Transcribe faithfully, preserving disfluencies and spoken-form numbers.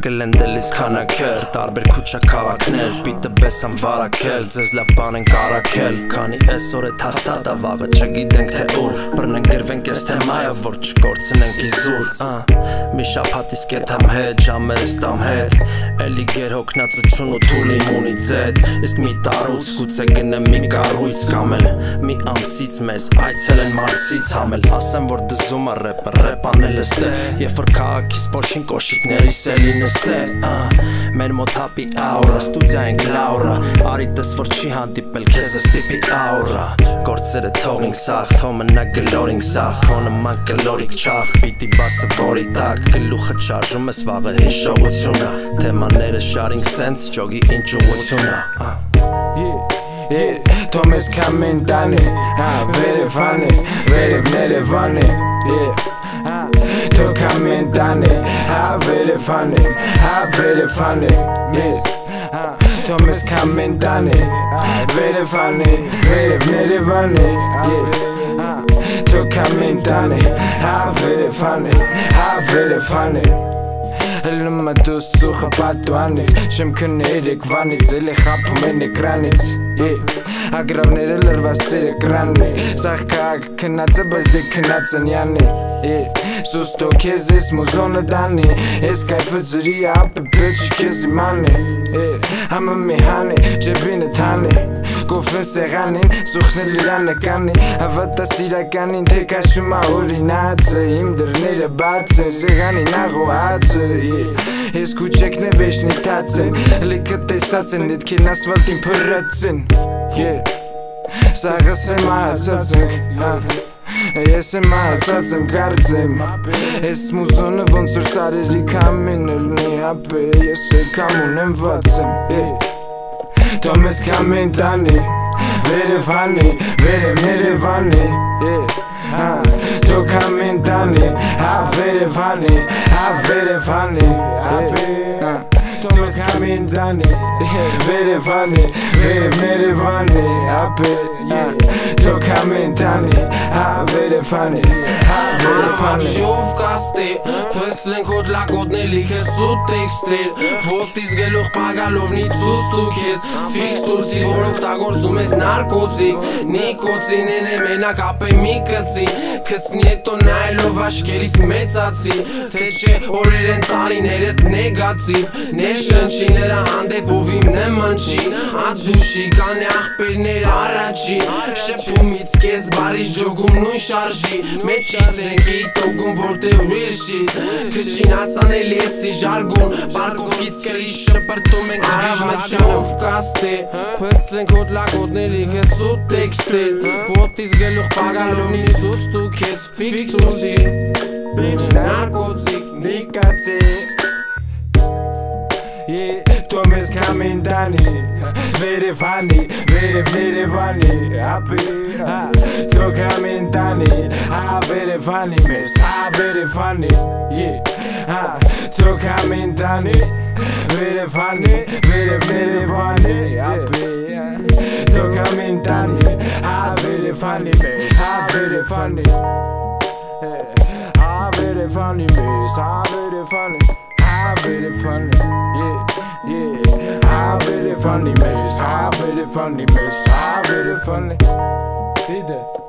կլեն դելիս քանակեր տարբեր քուչա քաղաքներ պիտը բեսամ վարակել ձեզ լավ բան են կարակել քանի այսօր է հաստատ վաղը չգիտենք թե ուր բռնենք գրվենք այս թեմայով որ չկորցնենք իզուր մի շաբաթից կեթամ հետ ժամերս տամ հետ էլի գեր հոգնածություն ու թուլ իմունի ձետ իսկ մի տարուց գուցե գնեմ մի կառույց կամ էլ մի ամսից մեզ այցել են մարսից համել ասեմ որ դզում է ռեպը ռեպ անել ստե երբ որ քաղաքից փոշին կոշիկներիս էլի նստե մեր մոտ հապի աուրա ստուդիա ենք լաուրա արի տես որ չի հանդիպել քեզ ստիպի աուրա գործերը թողինք սաղ թո մնա գլորինք սաղ քո նման գլորիկ չաղ պիտի բասը որի տակ գլուխը չարժում ես վաղը հիշողությունա թեմաները շարինք սենց ջոգի ինչ ուղությունա Թո մեզ կամեն տանի վերև անի վերև ներև անի Թո կամեն տանի վերև անի վերև անի Թո մեզ կամեն տանի վերև անի վերև ներև անի Թո կամեն տանի վերև անի վերև անի Լմա դուս ծուխը պատուանից Շեմ քներեք վանից Էլ է խապում են էկրանից Ագրավները լրված ծեր էկրաննի Սաղ կաղաք քնացը բայց դե քնացն յանի Սուստո կեզ ես մուզոնը դանի Ես կայվը ձրի ապը բեչ կեզ իմանի Համը մի հանի ջեբինը թանի Կոֆն սեղանին սուխնել իրանը կանի Հավատա սիրականին թե կաշում աորինացը Իմ դրները բաց են սեղանին աղոացը Ես կուչեքն է վեշնի տաց են Լիքը տեսած են դետքեն ասվալտին պրած են Սաղս եմ ահացած ենք Ես եմ ահացած եմ կարծեմ Ես մուզոնը ոնց որ սարերի կամին ըլնի ապե Ես է կամուն եմ վաց եմ Թո մեզ կամեն տանի վերև անի վերև ներև անի Թո կամեն տանի վերև անի վերև անի Թո մեզ կամեն տանի վերև անի վերև ներև անի Թո կամեն տանի վերև անի վերև անի Շով կաստե Փսլենք հոտ լակոտների քեզ ու տեքստել Ոտից գելուղ պագալովնի ծուստու քեզ Ֆիքս տուրցի որ օգտագործում ես նարկոտիկ Նիկոցին են է մենակ ապե մի կծի Քծնի հետո նայլով աշկերիս մեծացի Թե չէ օրեր են տարիներդ նեգատիվ Ներ շնչի նրա հանդեպ ով իմ նմանչի Ադուշի կան աղպերներ առաջի Շպումից կեզ բարիշ ջոգում նույն շարժի Մեջից են գիտոգում որտև real shit Քչին ասանել եսի ժարգոն Բարկովքից կրի շպրտում ենք հիվացյով կաստե Փսլենք հոտ լակոտների քեզ ու տեքստել Ոտից գելուղ պագալովնի ծուստու քեզ ֆիքս տուրցի Բիչ նարկոտիկ նիկացի Թո մեզ կամեն տանի վերև անի վերև ներև անի Թո կամեն տանի վերև անի մեզ վերև անի Թո կամեն տանի վերև անի վերև ներև անի Թո կամեն տանի վերև անի մեզ վերև անի Վերև անի մեզ վերև անի Very funny, yeah, yeah. How very funny, miss. How very funny, miss. How very funny. Did it.